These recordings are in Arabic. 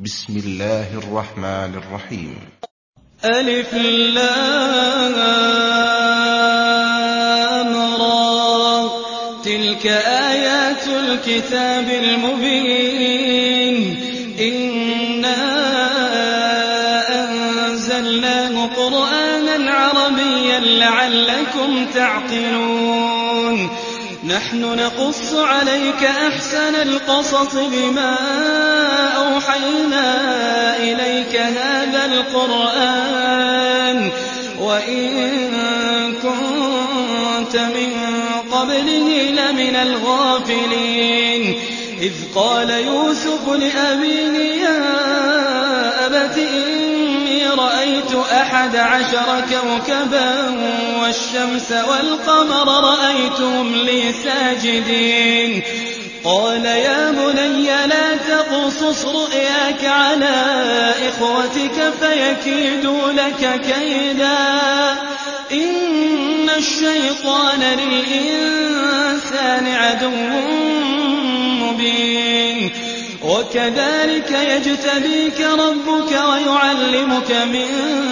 بسم الله الرحمن الرحيم. ألف لام را، تلك آيات الكتاب المبين. إنا أنزلناه قرآنا عربيا لعلكم تعقلون. نحن نقص عليك أحسن القصص بما أوحينا إليك هذا القرآن وإن كنت من قبله لمن الغافلين. إذ قال يوسف لأبيه يا أبت إني رأيت 11 كوكبا والشمس والقمر رأيتهم لي ساجدين. قال يا بني لا تقصص رؤياك على إخوتك فيكيدوا لك كيدا. إن الشيطان للإنسان عدو مبين. وكذلك يجتبيك ربك ويعلمك من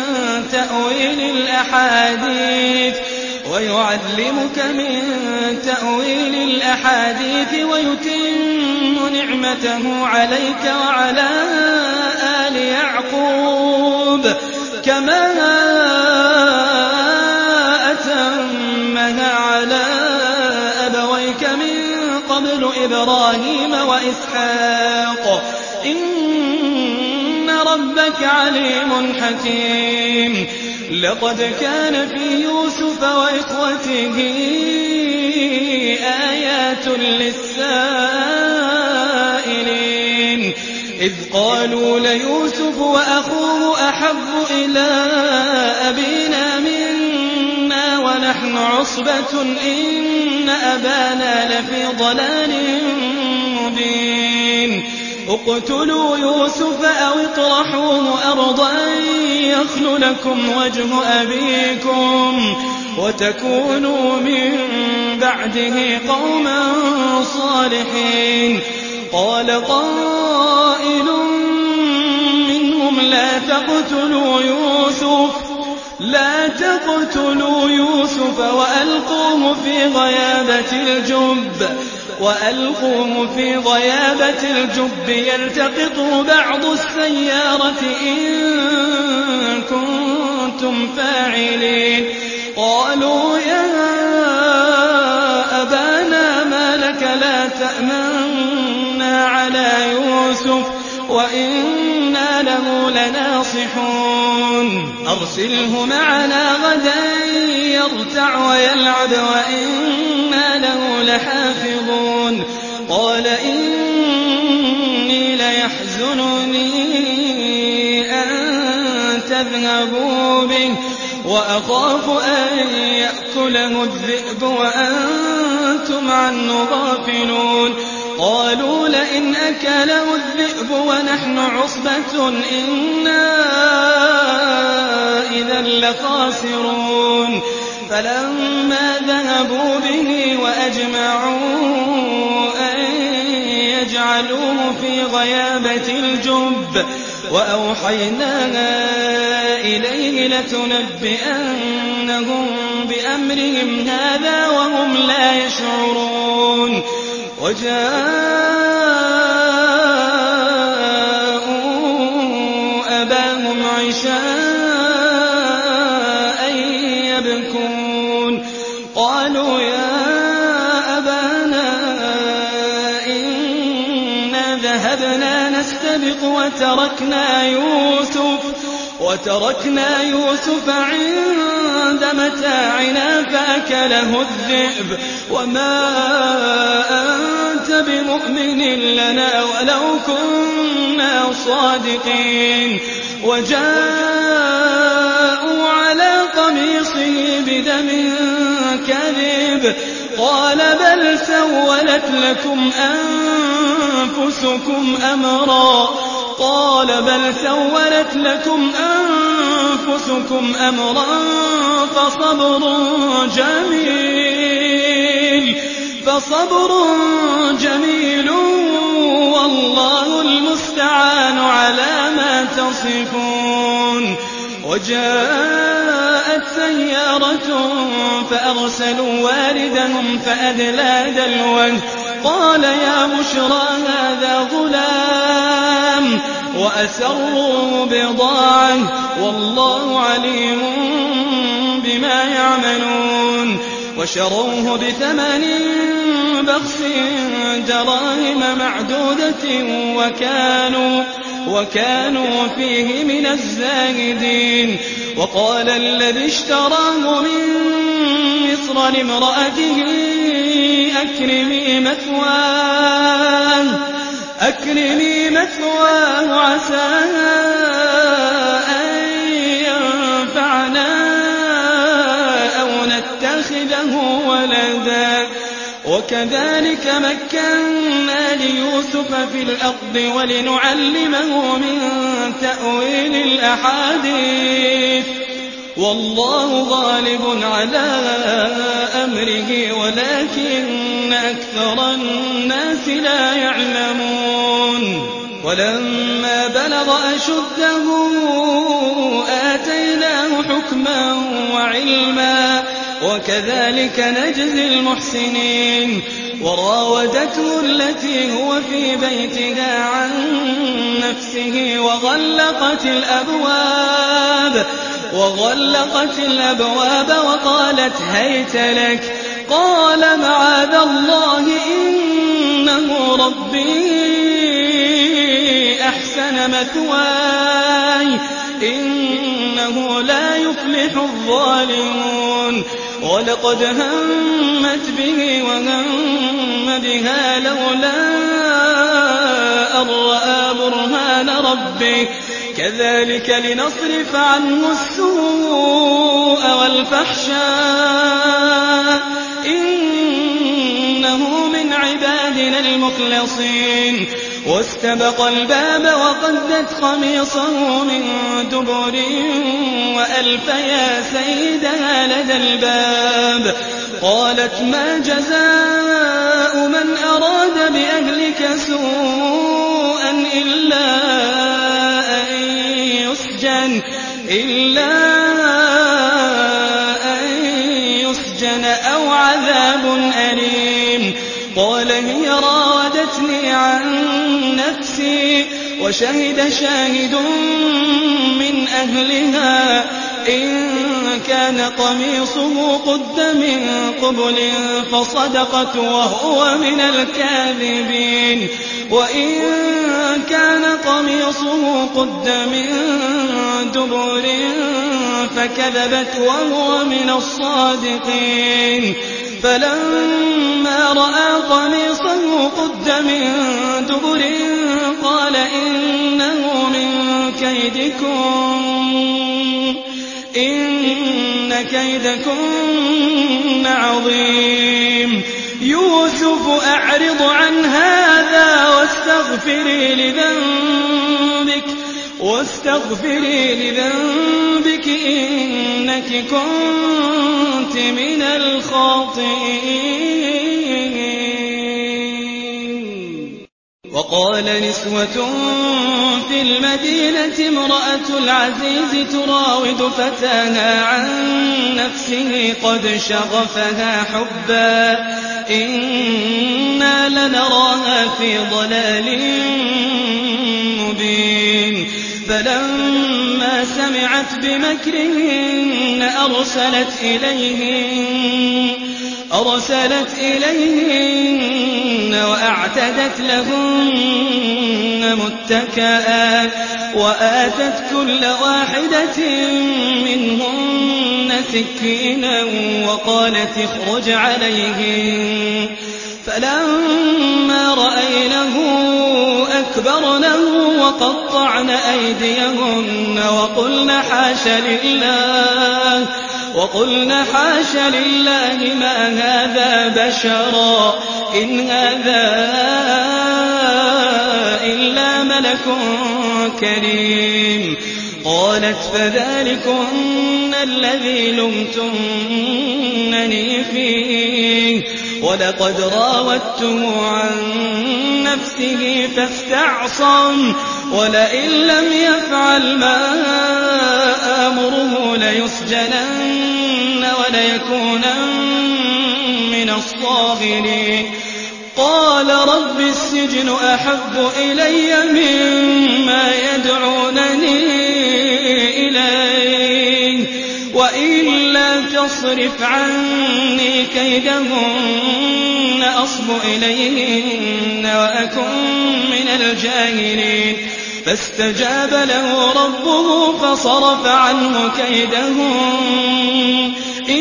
تأويل الأحاديث ويتم نعمته عليك وعلى آل يعقوب كما أتمها على أبويك من قبل إبراهيم وإسحاق إن ربك عليم حكيم. لقد كان في يوسف وإخوته آيات للسائلين. إذ قالوا ليوسف وأخوه أحب إلى أبينا منا ونحن عصبة إن أبانا لفي ضلال مبين. اقتلوا يوسف أو اطرحوه أرضا يخل لكم وجه أبيكم وتكونوا من بعده قوما صالحين. قال قائل منهم لا تقتلوا يوسف وألقوه في غيابة الجب يلتقطه بعض السيارة إن كنتم فاعلين. قالوا يا أبانا ما لك لا تأمنا على يوسف وإنا له لناصحون. أرسله معنا غدا يرتع ويلعب وإنا له لحافظون. قال إني ليحزنني أن تذهبوا به وأخاف أن يأكله الذئب وأنتم عنه غافلون. قالوا لئن أكله الذئب ونحن عصبة إنا إذا لخاسرون. فلما ذهبوا به وأجمعوا أن يجعلوه في غيابة الجب وأوحينا إليه لتنبئنهم بأمرهم هذا وهم لا يشعرون. وجاءوا أباهم عشاء يبكون. قالوا يا أبانا إنا ذهبنا نستبق وتركنا يوسف عند متاعنا فأكله الذئب وما أنت بمؤمن لنا ولو كنا صادقين. وجاءوا على قميصه بدم كذب. قال بل سولت لكم أنفسكم أمرا فصبر جميل والله المستعان على تصفون وجاءت سيارة فأرسلوا واردهم فأدلى دلوه قال يا بشرى هذا غلام وأسروا بضاعة والله عليم بما يعملون وشروه بثمن بخس دراهم معدودة وكانوا فيه من الزاهدين وقال الذي اشتراه من مصر لامرأته أكرمي مثواه عسى أن ينفعنا أو نتخذه ولدا وكذلك مكنا ليوسف في الأرض ولنعلمه من تأويل الأحاديث والله غالب على أمره ولكن أكثر الناس لا يعلمون ولما بلغ أشده آتيناه حكما وعلما وكذلك نجزي المحسنين وراودته التي هو في بيتها عن نفسه وغلقت الأبواب وقالت هيت لك قال معاذ الله إنه ربي أحسن مثواي إنه لا يفلح الظالمون ولقد همت به وهم بها لولا أن رأى برهان ربه كذلك لنصرف عنه السوء والفحشاء إنه من عبادنا المخلصين واستبق الباب وقدت قميصه من دبر وألف يا سيدها لدى الباب قالت ما جزاء من أراد بأهلك سوءا إلا أن يسجن أو عذاب أليم قال هي راودتني عن نفسي وشهد شاهد من أهلها إن كان قميصه قد من قبل فصدقت وهو من الكاذبين وإن كان قميصه قد من دبر فكذبت وهو من الصادقين فلما رأى قميصه قد من دبر قال إنه من كيدكن إن كيدكن عظيم يوسف أعرض عن هذا واستغفري لذنبك إنك كنت من الخاطئين وقال نسوة في المدينة امرأة العزيز تراود فتاها عن نفسه قد شغفها حبا إنا لنراها في ضلال مبين فلما سمعت بمكرهن أرسلت إليهن وأعتدت لهن متكئا وآتت كل واحدة منهن سكينا وقالت اخرج عليهن فلما رأينه أكبرنه وقطعن أيديهن وقلن حاش لله ما هذا بشرا إن هذا إلا ملك كريم قالت فذلكن الذي لمتنني فيه ولقد راودته عن نفسه ولئن لم يفعل ما آمره ليسجنن وليكونن من الصاغرين قال رب السجن أحب إلي مما يدعونني إليه وإلا تصرف عني كيدهن أصب إليهن وأكن من الجاهلين فاستجاب له ربه فصرف عنه كيدهن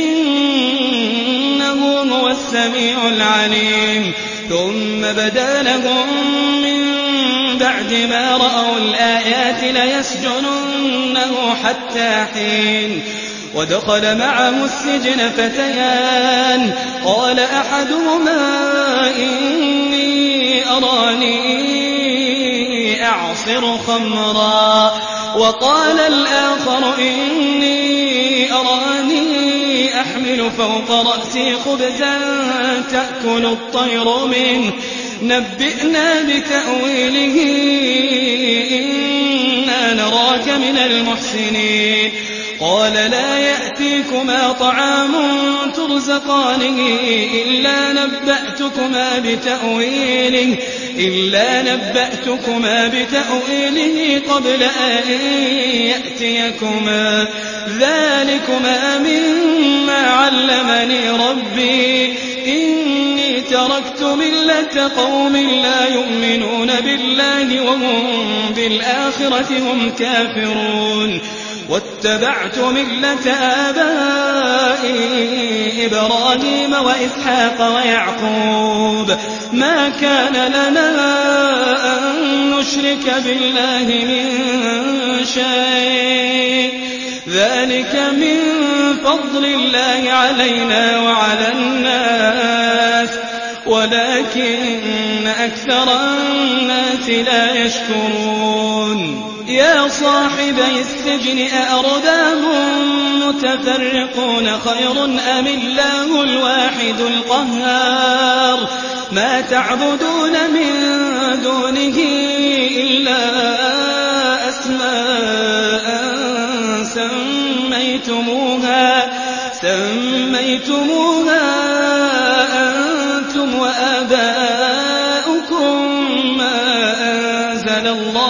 إنه هو السميع العليم ثم بدا لهم من بعد ما رأوا الآيات ليسجننه حتى حين ودخل معه السجن فتيان قال أحدهما إني أراني أعصر خمرا وقال الآخر إني أراني أحمل فوق رأسي خبزا تأكل الطير منه نبئنا بتأويله إنا نراك من المحسنين قال لا يأتيكما طعام ترزقانه إلا نبأتكما بتأويله قبل أن يأتيكما ذلكما مما علمني ربي إني تركت ملة قوم لا يؤمنون بالله وهم بالآخرة هم كافرون واتبعت ملة آبائي إبراهيم وإسحاق ويعقوب ما كان لنا أن نشرك بالله من شيء ذلك من فضل الله علينا وعلى الناس ولكن أكثر الناس لا يشكرون يا صاحبي السجن أأرباب متفرقون خير أم الله الواحد القهار ما تعبدون من دونه إلا أسماء سميتموها أنتم وآباؤكم ما أنزل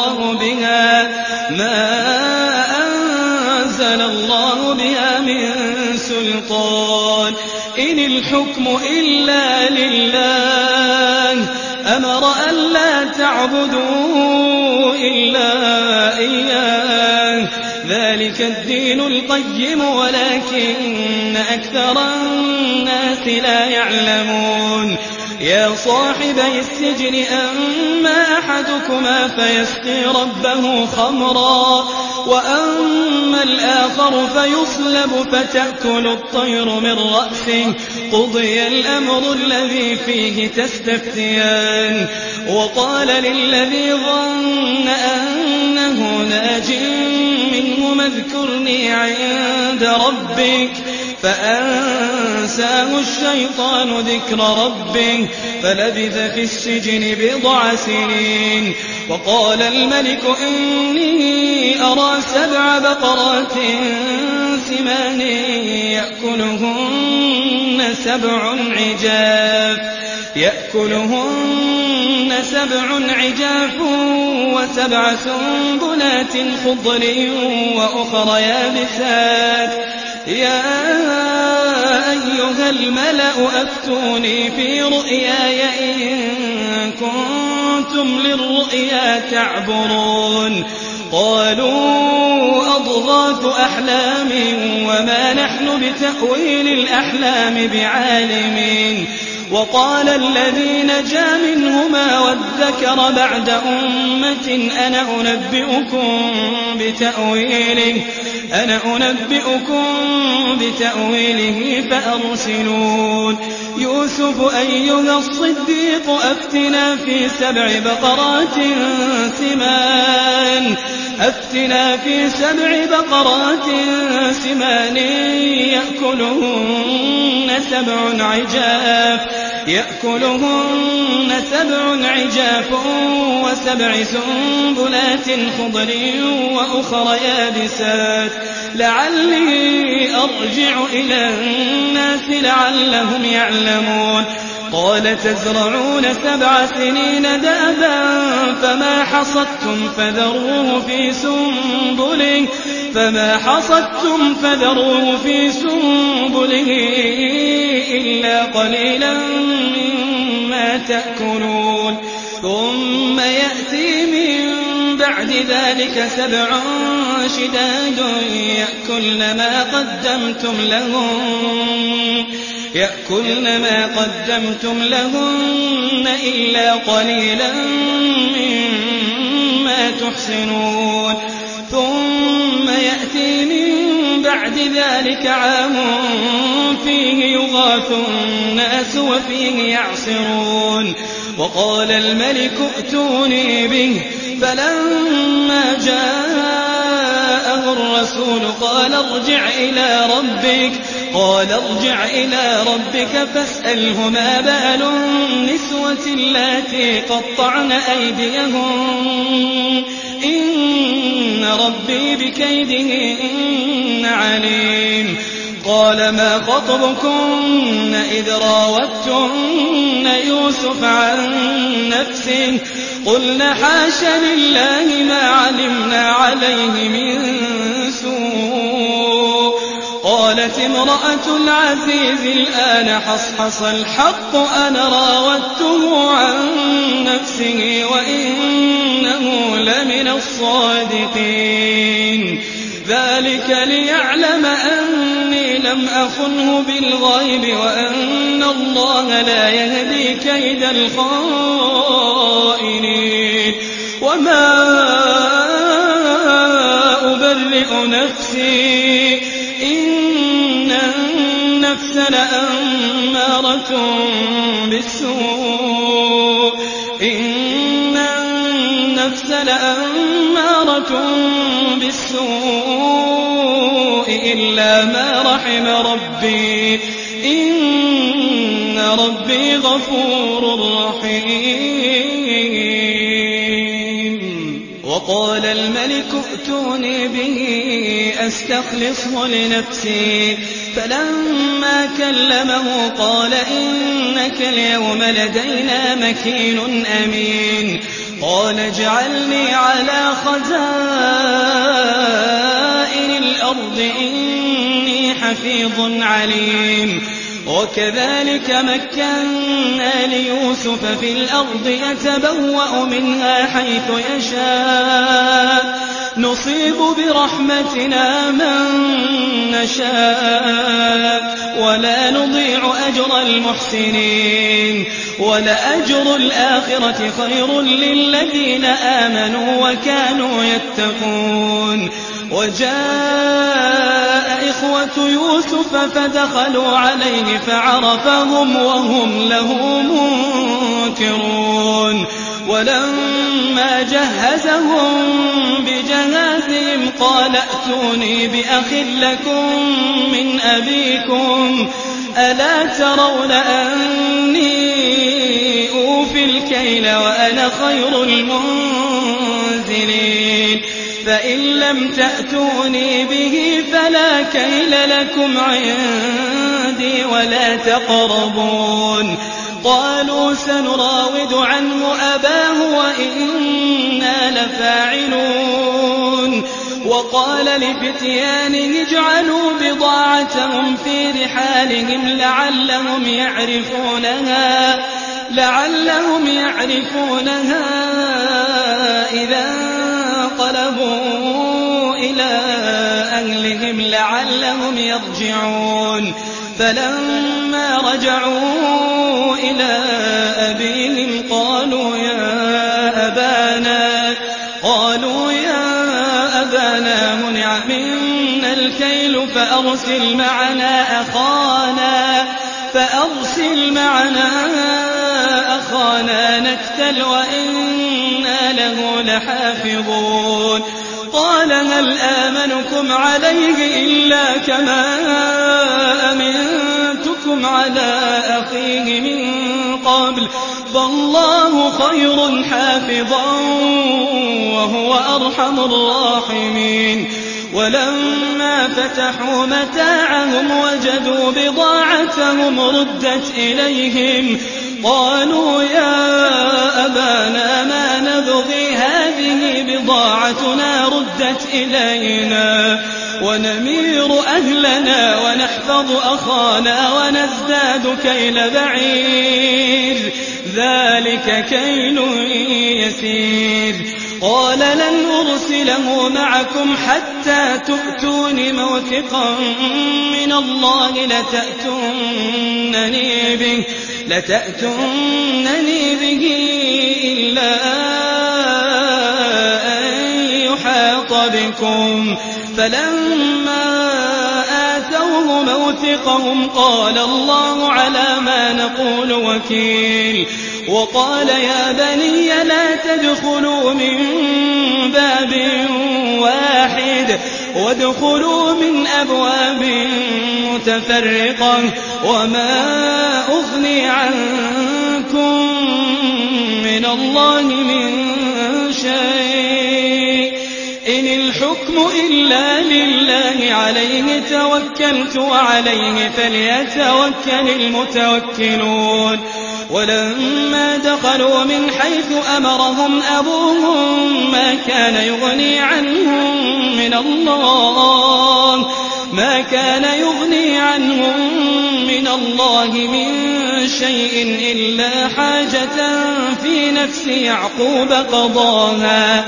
الله بها من سلطان إن الحكم إلا لله أمر ألا تعبدوا إلا إياه ذلك الدين القيم ولكن أكثر الناس لا يعلمون يا صاحبي السجن أما أحدكما فيسقي ربه خمرا وأما الآخر فيصلب فتأكل الطير من رأسه قضي الأمر الذي فيه تستفتيان وقال للذي ظن أنه ناج منهما اذكرني عند ربك فأنساه الشيطان ذكر ربه فلبث في السجن بضع سنين وقال الملك إني أرى 7 بقرات سمان يأكلهن 7 عجاف و7 سنبلات خضر وأخر يابسات يا أيها الملأ أفتوني في رؤياي إن كنتم للرؤيا تعبرون قالوا أضغاث أحلام وما نحن بتأويل الأحلام بعالمين وقال الذي نجا منهما وادكر بعد أمة أنا أنبئكم بتأويله فأرسلون يوسف أيها الصديق أفتنا في 7 بقرات سمان يأكلهن 7 عجاف يأكلهن 7 عجاف و7 سنبلات خضر وأخر يابسات لعلي أرجع إلى الناس لعلهم يعلمون قال تزرعون 7 سنين دأبا فما حصدتم فذروه في سنبله إلا قليلا مما تأكلون ثم يأتي من بعد ذلك 7 شداد يأكلن ما قدمتم لهن إلا قليلا مما تحصنون ثم يأتي من بعد ذلك عام فيه يغاث الناس وفيه يعصرون وقال الملك ائتوني به فلما جاءه الرسول قال ارجع إلى ربك فاسأله ما بال النسوة اللاتي قطعن أيديهن إن ربي بكيدهن عليم قال ما خطبكن إذ راوتن يوسف عن نفسه قلنا حاش لله ما علمنا عليه من سوء قالت امرأة العزيز الآن حصحص الحق أنا راودته عن نفسه وإنه لمن الصادقين ذلك ليعلم أني لم أخنه بالغيب وأن الله لا يهدي كيد الخائنين وما أبرئ نفسي إن النفس لأمارة بالسوء إلا ما رحم ربي إن ربي غفور رحيم وقال الملك ائتوني به أستخلصه لنفسي فلما كلمه قال إنك اليوم لدينا مكين أمين قال اجعلني على خزائن الأرض إني حفيظ عليم وكذلك مكنا ليوسف في الأرض يتبوأ منها حيث يشاء نصيب برحمتنا من نشاء ولا نضيع أجر المحسنين ولأجر الآخرة خير للذين آمنوا وكانوا يتقون وجاء إخوة يوسف فدخلوا عليه فعرفهم وهم له منكرون ولما جهزهم بجهازهم قال ائتوني بأخ لكم من أبيكم ألا ترون أني أوفي الكيل وأنا خير المنزلين فإن لم تأتوني به فلا كيل لكم عندي ولا تقربون قالوا سنراود عنه أباه وإنا لفاعلون وقال لفتيانه اجعلوا بضاعتهم في رحالهم لعلهم يعرفونها إذا انقلبوا إلى أهلهم لعلهم يرجعون فلما رجعوا إلى أبيهم قالوا يا أبانا منع منا الكيل فأرسل معنا أخانا نكتل وإنا له لحافظون قال هل آمنكم عليه إلا كما أمنتكم منكم على أخيه من قبل فالله خير حافظا وهو أرحم الراحمين ولما فتحوا متاعهم وجدوا بضاعتهم ردت إليهم قالوا يا أبانا ما نبغي هذه بضاعتنا ردت إلينا ونمير أهلنا ونحفظ أخانا ونزداد كيل بعير ذلك كيل يسير قال لن أرسله معكم حتى تؤتون موثقا من الله لتأتونني به إلا أن يحاط بكم فلما آتوه موثقهم قال الله على ما نقول وكيل وقال يا بني لا تدخلوا من باب واحد وادخلوا من أبواب متفرقة وما أغني عنكم من الله من شيء إن الحكم إلا لله عليه توكلت وعليه فليتوكل المتوكلون ولما دخلوا من حيث أمرهم أبوهم ما كان يغني عنهم من الله من شيء إلا حاجة في نفس يعقوب قضاها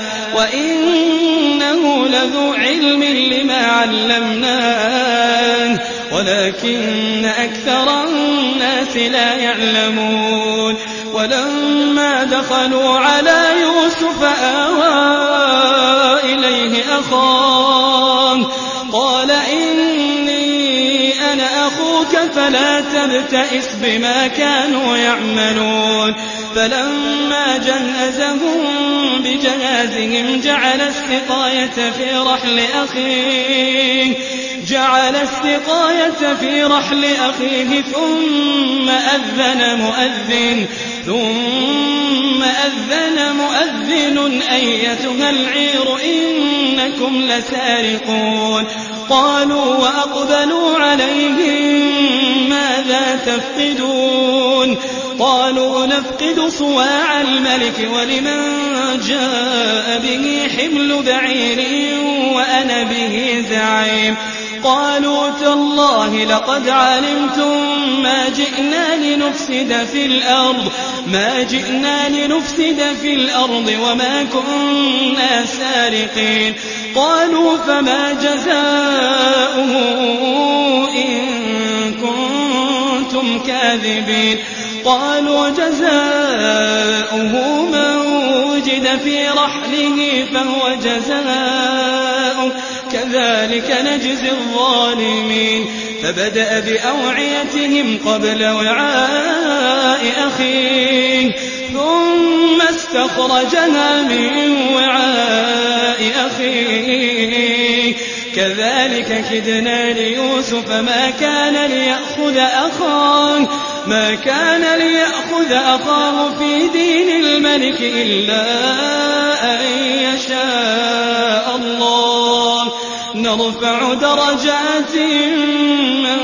وإنه لذو علم لما علمناه ولكن أكثر الناس لا يعلمون ولما دخلوا على يوسف آوى إليه أخاه قال إني أنا أخوك فلا تبتئس بما كانوا يعملون فلما جهزهم بجهازهم جعل السقاية في رحل أخيه ثم أذن مؤذن أيتها العير إنكم لسارقون قالوا وأقبلوا عليهم ماذا تفقدون قالوا نفقد صواع الملك ولمن جاء به حمل بعير وأنا به زعيم قالوا تالله لقد علمتم ما جئنا لنفسد في الأرض وما كنا سارقين قالوا فما جزاؤه إن كنتم كاذبين قالوا جزاؤه من وجد في رحله فهو جزاؤه كذلك نجزي الظالمين فبدأ بأوعيتهم قبل وعاء أخيه ثم استخرجها من وعاء أخيه كذلك كدنا ليوسف ما كان ليأخذ أخاه في دين الملك إلا أن يشاء الله نرفع درجات من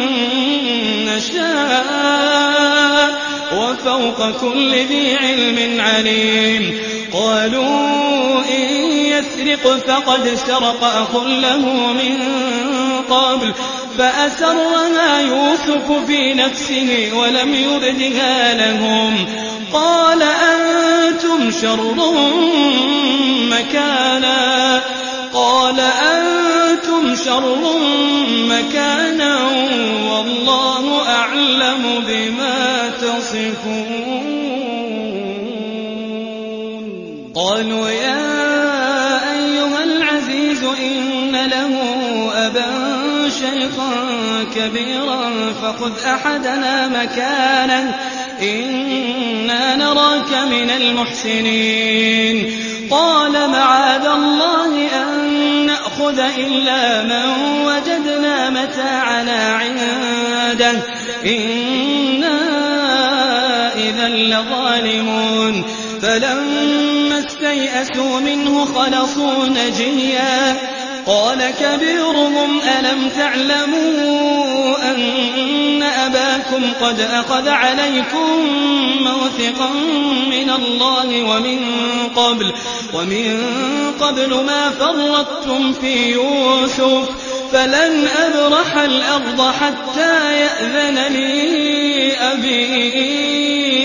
نشاء وفوق كل ذي علم عليم قالوا إن يسرق فقد سرق أخ له من قبل فأسرها يوسف في نفسه ولم يبدها لهم قال أنتم شر مكانا والله أعلم بما تصفون قالوا يا أيها العزيز إن له أبا شيخا كبيرا فخذ أحدنا مكانه إنا نراك من المحسنين قال معاذ الله أن نأخذ إلا من وجدنا متاعنا عنده إنا إذا لظالمون فلما استيئسوا منه خلصوا نجيا قال كبيرهم ألم تعلموا أن أباكم قد أخذ عليكم موثقا من الله ومن قبل ما فرطتم في يوسف فلن أبرح الأرض حتى يأذن لي أبي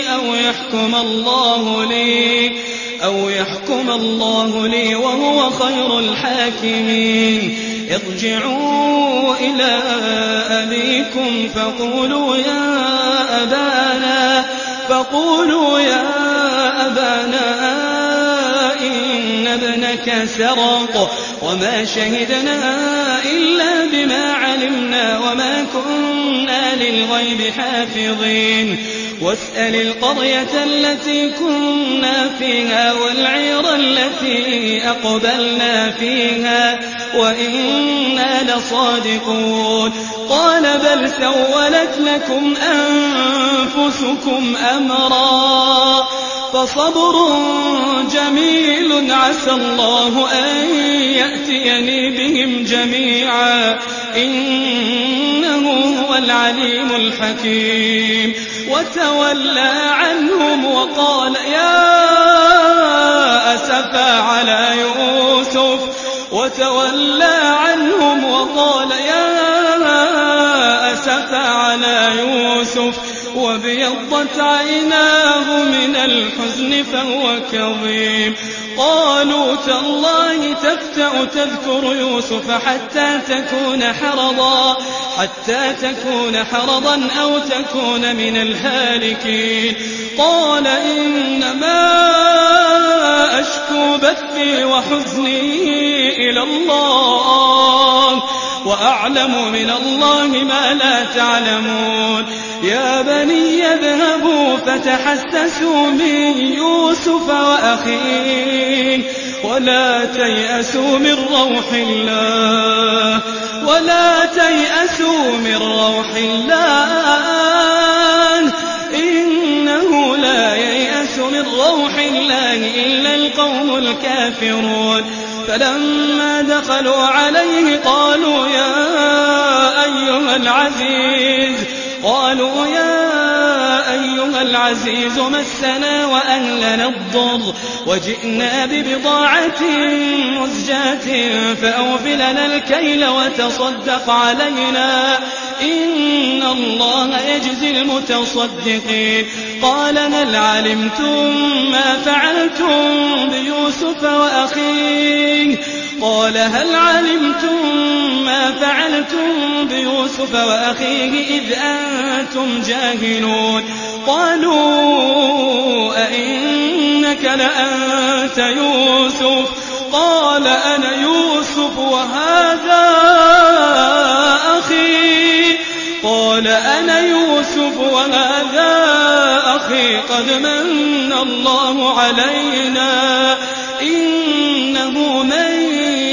أو يحكم الله لي وهو خير الحاكمين ارجعوا إلى أبيكم فقولوا يا أبانا إن ابنك سرق وما شهدنا إلا بما علمنا وما كنا للغيب حافظين واسأل القرية التي كنا فيها والعير التي أقبلنا فيها وإنا لصادقون قال بل سولت لكم أنفسكم أمرا فصبر جميل عسى الله أن يأتيني بهم جميعا إنه هو العليم الحكيم وتولى عنهم وقال يا أسفا على يوسف وابيضت عيناه من الحزن فهو كظيم قالوا تالله تفتأ تذكر يوسف حتى تكون حرضا أو تكون من الهالكين قال إنما أشكو بثي وحزني إلى الله وأعلم من الله ما لا تعلمون يا بني اذهبوا فتحسسوا من يوسف وأخيه ولا تيأسوا من روح الله إنه لا ييأس من روح الله إلا القوم الكافرون فلما دخلوا عليه قالوا يا أيها العزيز مسنا وأهلنا الضر وجئنا ببضاعة مزجاة فأوفلنا الكيل وتصدق علينا إن الله يجزي المتصدقين قال هل علمتم ما فعلتم بيوسف وأخيه إذ أنتم جاهلون قالوا أئنك لأنت يوسف قال أنا يوسف وهذا أخي قد من الله علينا إنه من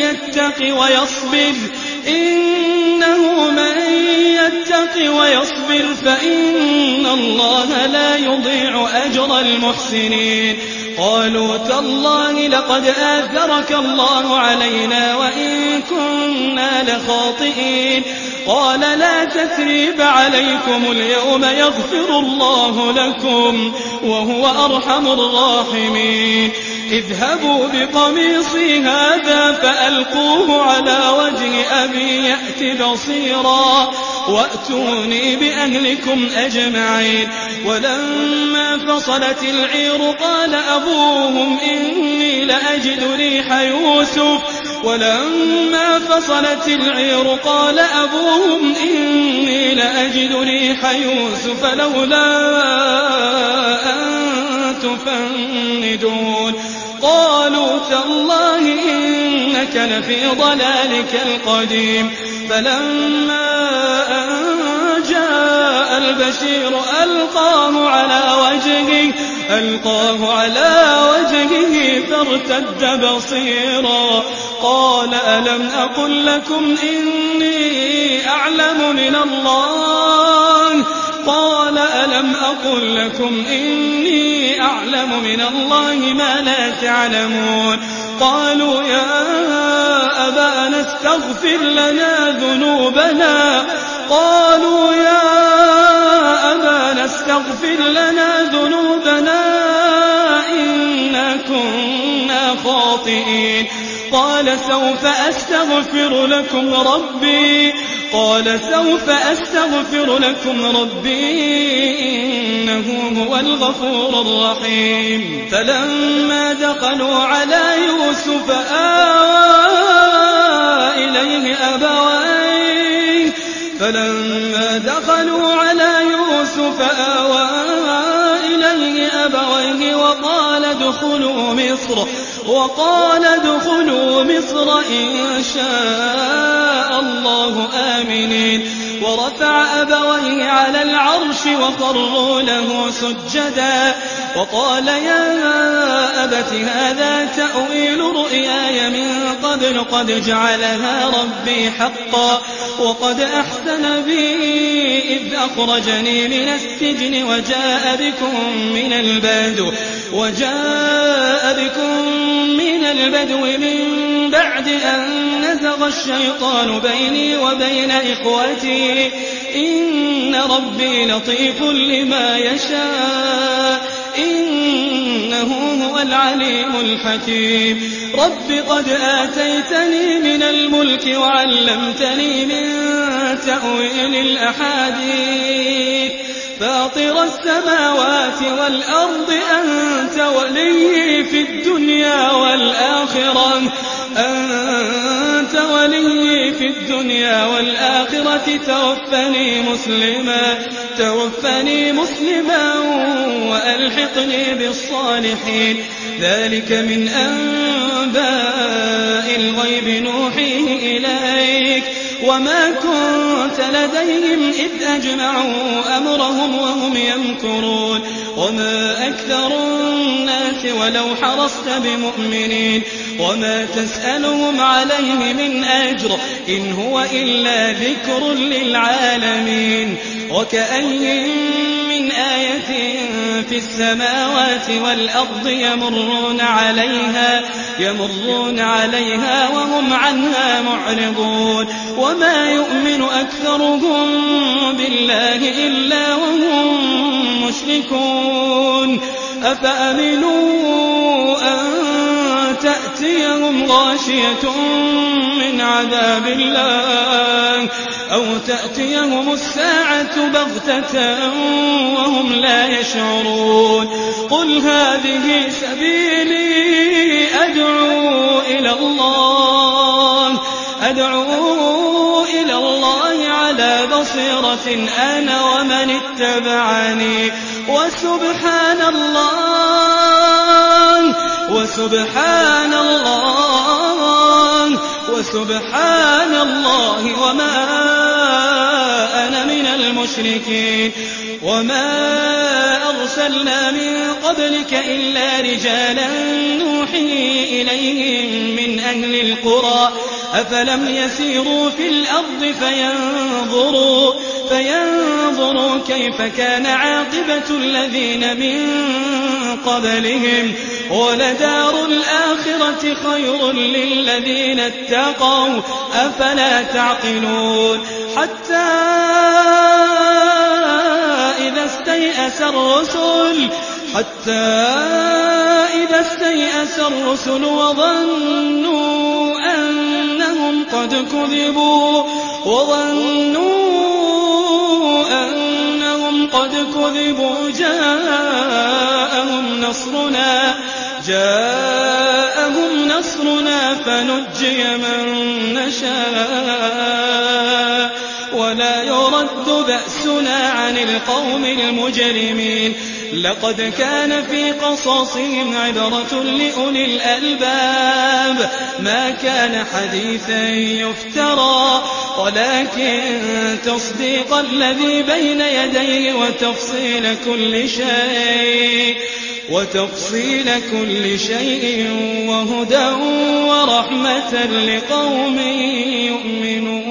يتق ويصبر فإن الله لا يضيع أجر المحسنين قالوا تالله لقد آثرك الله علينا وإن كنا لخاطئين قال لا تثريب عليكم اليوم يغفر الله لكم وهو أرحم الراحمين اذهبوا بقميصي هذا فألقوه على وجه أبي يأت بصيرا وأتوني بأهلكم أجمعين ولما فصلت العير قال أبوهم إني لأجد ريح يوسف لولا أن تفندون قالوا تالله إنك لفي ضلالك القديم فلما أن جاء البشير ألقاه على وجهه فارتد بصيرا قال ألم أقل لكم إني أعلم من الله قال ألم أقل لكم إني أعلم من الله ما لا تعلمون قالوا يا أبانا استغفر لنا ذنوبنا إنا كنا خاطئين قال سوف أستغفر لكم ربي إنه هو الغفور الرحيم فلما دخلوا على يوسف آوى إليه أبويه وقال ادخلوا مصر إن شاء الله آمنين ورفع أبويه على العرش وخروا له سجدا وقال يا أبت هذا تأويل رؤياي من قبل قد جعلها ربي حقا وقد أحسن بي إذ أخرجني من السجن وجاء بكم من البدو من بعد أن نزغ الشيطان بيني وبين إخوتي إن ربي لطيف لما يشاء إنه هو العليم الحكيم رب قد آتيتني من الملك وعلمتني من تأويل الأحاديث فاطر السماوات والأرض أنت ولي في الدنيا والآخرة توفني مسلما وألحقني بالصالحين ذلك من أنباء الغيب نوحيه إليك وما كنت لديهم إذ أجمعوا أمرهم وهم يمكرون وما أكثر الناس ولو حرصت بمؤمنين وما تسألهم عليه من أجر إن هو إلا ذكر للعالمين وكأي من آية في السماوات والأرض يمرون عليها وهم عنها معرضون وما يؤمن أكثرهم بالله إلا وهم مشركون أفأمنوا أن تأتيهم غاشية من عذاب الله أو تأتيهم الساعة بغتة وهم لا يشعرون قل هذه سبيلي أدعو إلى الله على بصيرة أنا ومن اتبعني وسبحان الله وما أنا من المشركين وما أرسلنا من قبلك إلا رجالا نوحي إليهم من أهل القرى أفلم يسيروا في الأرض فينظروا كيف كان عاقبة الذين من قبلهم ولدار الآخرة خير للذين اتقوا أفلا تعقلون حتى إذا استيأس الرسل وظنوا أنهم قد كذبوا جاءهم نصرنا فنجي من نشاء ولا يرد بأسنا عن القوم المجرمين لقد كان في قصصهم عبرة لأولي الألباب ما كان حديثا يفترى ولكن تصديق الذي بين يديه وتفصيل كل شيء وهدى ورحمة لقوم يؤمنون